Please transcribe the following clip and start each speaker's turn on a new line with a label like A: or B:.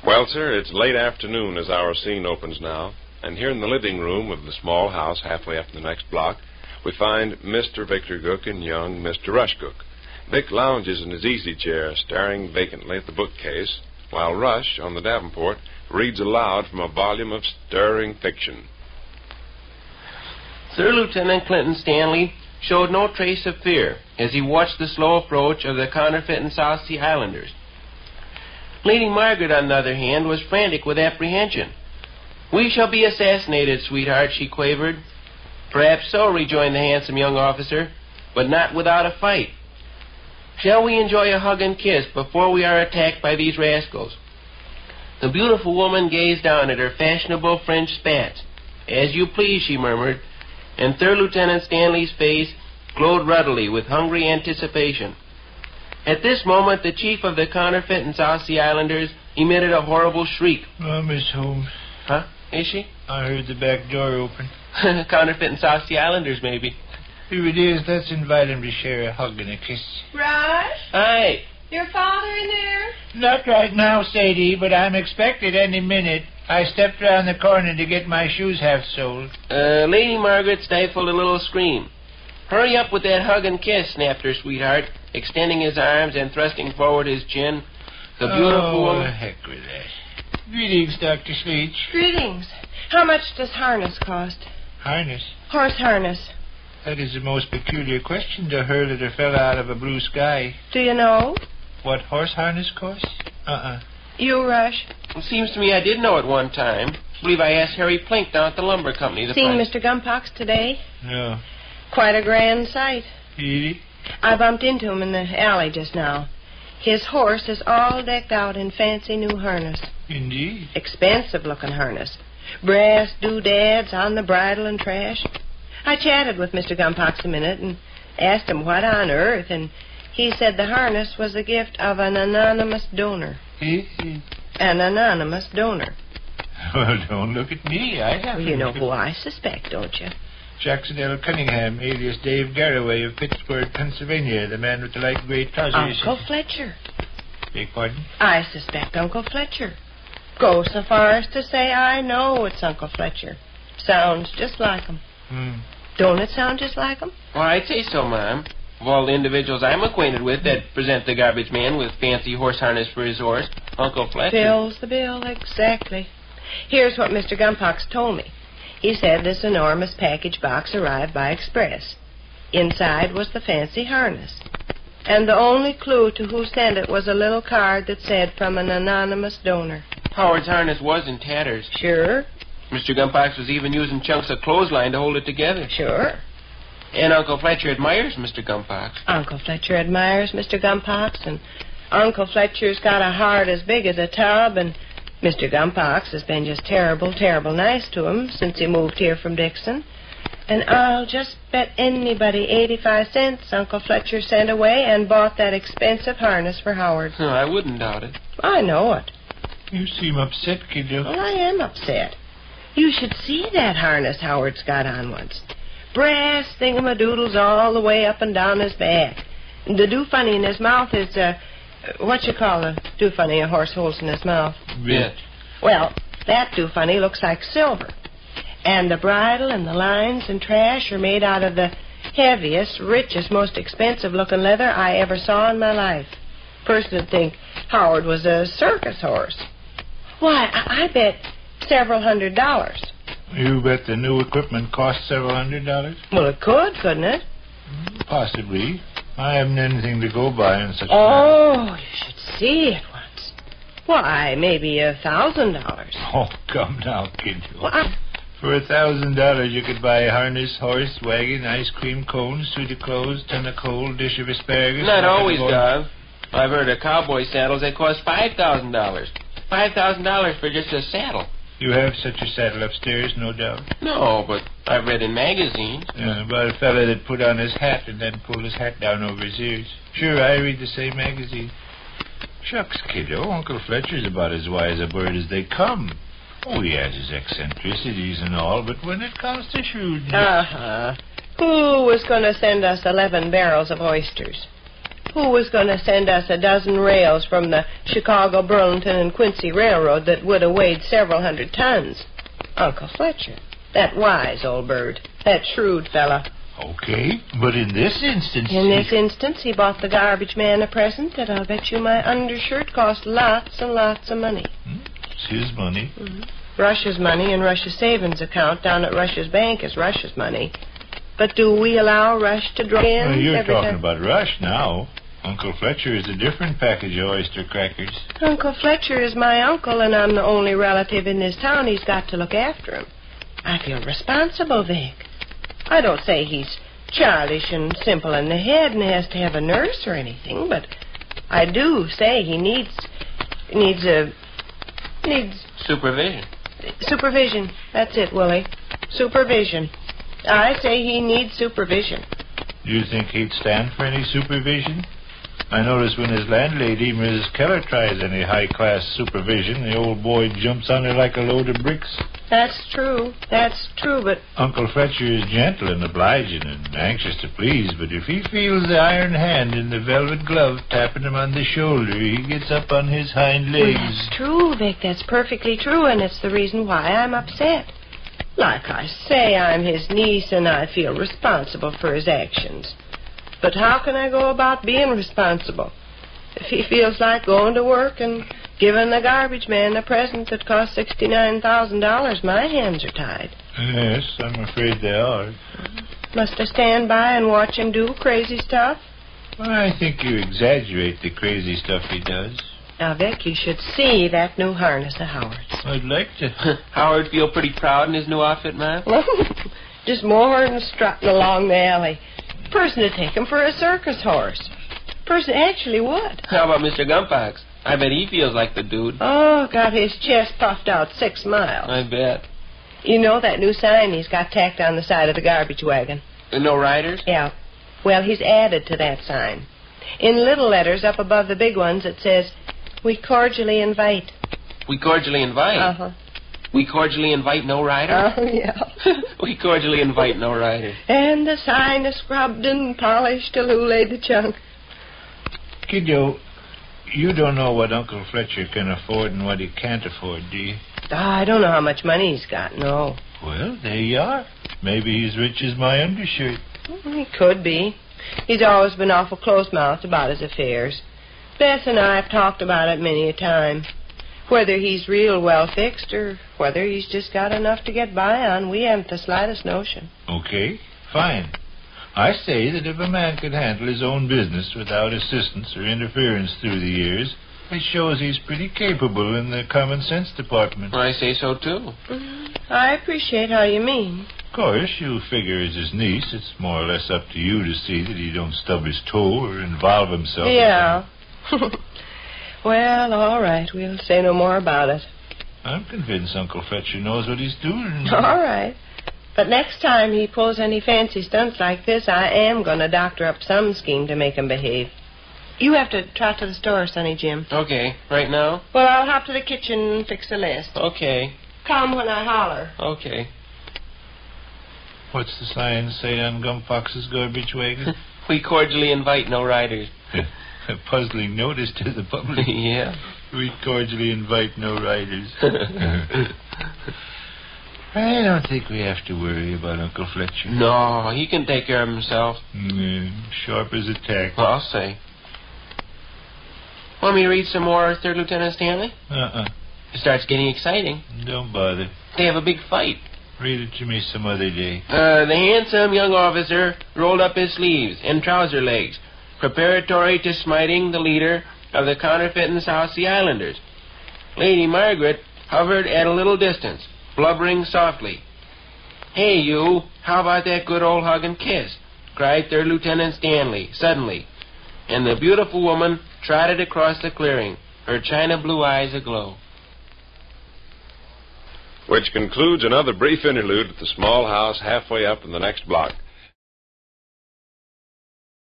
A: Well, sir, it's late afternoon as our scene opens now, and here in the living room of the small house halfway up the next block, we find Mr. Victor Gook and young Mr. Rush Gook. Vic lounges in his easy chair, staring vacantly at the bookcase, while Rush, on the Davenport, reads aloud from a volume of stirring fiction.
B: Sir Lieutenant Clinton Stanley showed no trace of fear as he watched the slow approach of the counterfeit and South Sea Islanders. Lady Margaret, on the other hand, was frantic with apprehension. "We shall be assassinated, sweetheart," she quavered. "Perhaps so," rejoined the handsome young officer, "but not without a fight. Shall we enjoy a hug and kiss before we are attacked by these rascals?" The beautiful woman gazed down at her fashionable French spats. "As you please," she murmured, and Third Lieutenant Stanley's face glowed ruddily with hungry anticipation. At this moment, the chief of the counterfeit and South Sea Islanders emitted a horrible shriek.
C: Oh, Miss Holmes.
B: Huh? Is she?
C: I heard the back door open.
B: Counterfeit and South Sea Islanders, maybe.
C: Here it is. Let's invite him to share a hug and a kiss.
D: Rush?
B: Hi.
D: Your father in there?
C: Not right now, Sadie, but I'm expected any minute. I stepped around the corner to get my shoes half soled.
B: Lady Margaret stifled a little scream. "Hurry up with that hug and kiss," snapped her sweetheart, extending his arms and thrusting forward his chin. The beautiful woman...
C: heck with that. Greetings, Dr. Sleech.
D: Greetings. How much does harness cost?
C: Harness?
D: Horse harness.
C: That is a most peculiar question to hurl at a fella out of a blue sky.
D: Do you know?
C: What horse harness costs?
D: You, Rush?
B: It seems to me I did know at one time. I believe I asked Harry Plink down at the lumber company.
D: Seen Mr. Gumpox today?
C: No.
D: Quite a grand sight.
C: Really?
D: I bumped into him in the alley just now. His horse is all decked out in fancy new harness.
C: Indeed.
D: Expensive-looking harness. Brass doodads on the bridle and trash. I chatted with Mr. Gumpox a minute and asked him what on earth, and he said the harness was the gift of an anonymous donor. An anonymous donor.
C: Well, don't look at me. I haven't.
D: Well, you know who I suspect, don't you?
C: Jackson L. Cunningham, alias Dave Garraway of Pittsburgh, Pennsylvania, the man with the light gray trousers.
D: Uncle Fletcher.
C: Beg pardon?
D: I suspect Uncle Fletcher. Go so far as to say I know it's Uncle Fletcher. Sounds just like him. Don't it sound just like him?
B: Well, I'd say so, Ma'am. Of all the individuals I'm acquainted with that present the garbage man with fancy horse harness for his horse, Uncle Fletcher...
D: Fills the bill, exactly. Here's what Mr. Gumpox told me. He said this enormous package box arrived by express. Inside was the fancy harness. And the only clue to who sent it was a little card that said, "From an anonymous donor."
B: Howard's harness was in tatters.
D: Sure.
B: Mr. Gumpox was even using chunks of clothesline to hold it together.
D: Sure.
B: And Uncle Fletcher admires Mr. Gumpox.
D: Uncle Fletcher admires Mr. Gumpox, and Uncle Fletcher's got a heart as big as a tub, and Mr. Gumpox has been just terrible, terrible nice to him since he moved here from Dixon. And I'll just bet anybody 85 cents Uncle Fletcher sent away and bought that expensive harness for Howard.
B: Oh, I wouldn't doubt it.
D: I know it.
C: You seem upset, kiddo.
D: Well, I am upset. You should see that harness Howard's got on once. Brass thingamadoodles all the way up and down his back. And the do-funny in his mouth is, what you call a do-funny a horse holds in his mouth?
B: Bit.
D: Well, that do-funny looks like silver. And the bridle and the lines and trash are made out of the heaviest, richest, most expensive-looking leather I ever saw in my life. Person would think Howard was a circus horse. Why, I bet several $100s.
C: You bet the new equipment costs several $100s?
D: Well, it could, couldn't it?
C: Possibly. I haven't anything to go by on such
D: matters. You should see it once. Why, maybe $1,000.
C: Oh, come now, kid.
D: Well,
C: For $1,000 you could buy a harness, horse, wagon, ice cream cones, suit of clothes, ton of coal, dish of asparagus.
B: Not always, Gov. I've heard of cowboy saddles that cost $5,000. $5,000 for just a saddle.
C: You have such a saddle upstairs, no doubt.
B: No, but I've read in magazines.
C: Yeah, about a fella that put on his hat and then pulled his hat down over his ears. Sure, I read the same magazine. Shucks, kiddo, Uncle Fletcher's about as wise a bird as they come. Oh, he has his eccentricities and all, but when it comes to shrewdness...
D: Who was going to send us 11 barrels of oysters? Who was going to send us a dozen rails from the Chicago, Burlington, and Quincy Railroad that would have weighed several hundred tons? Uncle Fletcher. That wise old bird. That shrewd fella.
C: Okay, but in this instance...
D: In this instance, he bought the garbage man a present that I'll bet you my undershirt cost lots and lots of money.
C: It's his money.
D: Mm-hmm. Russia's money in Russia's savings account down at Russia's bank is Russia's money. But do we allow Rush to draw in?
C: Well, you're
D: every
C: talking
D: time?
C: about Rush now. Uncle Fletcher is a different package of oyster crackers.
D: Uncle Fletcher is my uncle, and I'm the only relative in this town. He's got to look after him. I feel responsible, Vic. I don't say he's childish and simple in the head and has to have a nurse or anything, but I do say he needs
B: Supervision.
D: supervision. That's it, Willie. Supervision. I say he needs supervision.
C: Do you think he'd stand for any supervision? I notice when his landlady, Mrs. Keller, tries any high-class supervision, the old boy jumps on her like a load of bricks.
D: That's true, but...
C: Uncle Fletcher is gentle and obliging and anxious to please, but if he feels the iron hand in the velvet glove tapping him on the shoulder, he gets up on his hind legs.
D: That's true, Vic. That's perfectly true, and it's the reason why I'm upset. Like I say, I'm his niece, and I feel responsible for his actions. But how can I go about being responsible? If he feels like going to work and giving the garbage man a present that cost $69,000, my hands are tied.
C: Yes, I'm afraid they are.
D: Must I stand by and watch him do crazy stuff?
C: Well, I think you exaggerate the crazy stuff he does.
D: Now, Vic, you should see that new harness of Howard's.
C: I'd like to.
B: Howard feel pretty proud in his new outfit, ma'am?
D: Just more than strutting along the alley. Person to take him for a circus horse. Person actually would.
B: How about Mr. Gumpax? I bet he feels like the dude.
D: Oh, got his chest puffed out 6 miles.
B: I bet.
D: You know that new sign he's got tacked on the side of the garbage wagon?
B: No riders?
D: Yeah. Well, he's added to that sign. In little letters up above the big ones, it says, "We cordially invite."
B: We cordially invite?
D: Uh-huh.
B: We cordially invite no riders?
D: Oh, yeah.
B: We cordially invite no riders.
D: And the sign is scrubbed and polished till who laid the chunk.
C: Kiddo, you don't know what Uncle Fletcher can afford and what he can't afford, do you?
D: Oh, I don't know how much money he's got, no.
C: Well, there you are. Maybe he's rich as my undershirt.
D: He could be. He's always been awful close-mouthed about his affairs. Beth and I have talked about it many a time. Whether he's real well-fixed or whether he's just got enough to get by on, we haven't the slightest notion.
C: Okay, fine. I say that if a man could handle his own business without assistance or interference through the years, it shows he's pretty capable in the common sense department.
B: I say so, too.
D: I appreciate how you mean.
C: Of course, you figure as his niece, it's more or less up to you to see that he don't stub his toe or involve himself.
D: Yeah. Well, all right. We'll say no more about it.
C: I'm convinced Uncle Fletcher knows what he's doing.
D: All right. But next time he pulls any fancy stunts like this, I am going to doctor up some scheme to make him behave. You have to trot to the store, Sonny Jim.
B: Okay. Right now?
D: Well, I'll hop to the kitchen and fix the list.
B: Okay.
D: Come when I holler.
B: Okay.
C: What's the sign say on Gumpax's garbage wagon?
B: We cordially invite no riders.
C: A puzzling notice to the public.
B: Yeah.
C: We cordially invite no riders. I don't think we have to worry about Uncle Fletcher.
B: No, he can take care of himself.
C: Sharp as a tack.
B: Well, I'll say. Want me to read some more, Third Lieutenant Stanley? It starts getting exciting.
C: Don't bother.
B: They have a big fight.
C: Read it to me some other day.
B: The handsome young officer rolled up his sleeves and trouser legs, preparatory to smiting the leader of the counterfeit and South Sea Islanders. Lady Margaret hovered at a little distance, blubbering softly. "Hey, you, how about that good old hug and kiss?" cried Third Lieutenant Stanley, suddenly. And the beautiful woman trotted across the clearing, her china blue eyes aglow.
A: Which concludes another brief interlude at the small house halfway up in the next block.